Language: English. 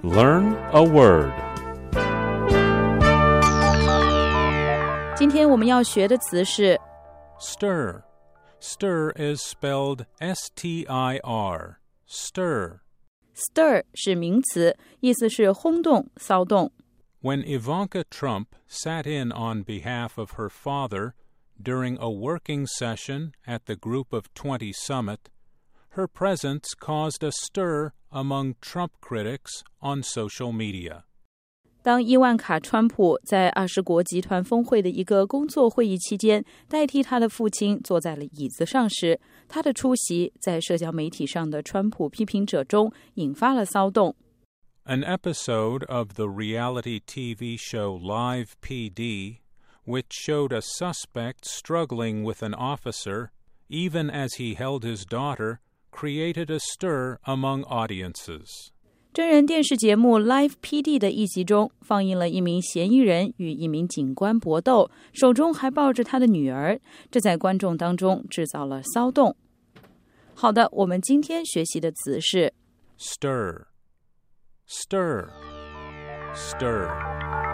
Learn a word. 今天我们要学的词是 Stir. Stir is spelled S-T-I-R. Stir. stir 是名词，意思是轰动、骚动。 When Ivanka Trump sat in on behalf of her father during a working session at the Group of 20 summit, her presence caused a stir among Trump critics on social media. 当伊万卡·川普在20国集团峰会的一个工作会议期间，代替他的父亲坐在了椅子上时，他的出席在社交媒体上的川普批评者中引发了骚动。 An episode of the reality TV show Live PD, which showed a suspect struggling with an officer, even as he held his daughter, created a stir among audiences. 真人电视节目 Live PD 的一集中，放映了一名嫌疑人与一名警官搏斗，手中还抱着他的女儿，这在观众当中制造了骚动。好的，我们今天学习的词是 Stir. Stir. Stir.